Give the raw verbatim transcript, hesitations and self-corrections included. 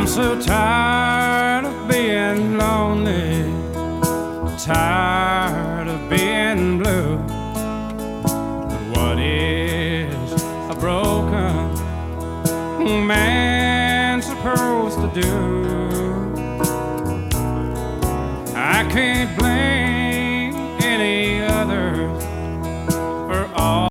so tired of being lonely, tired of being blue. But what is a broken man supposed to do? I can't blame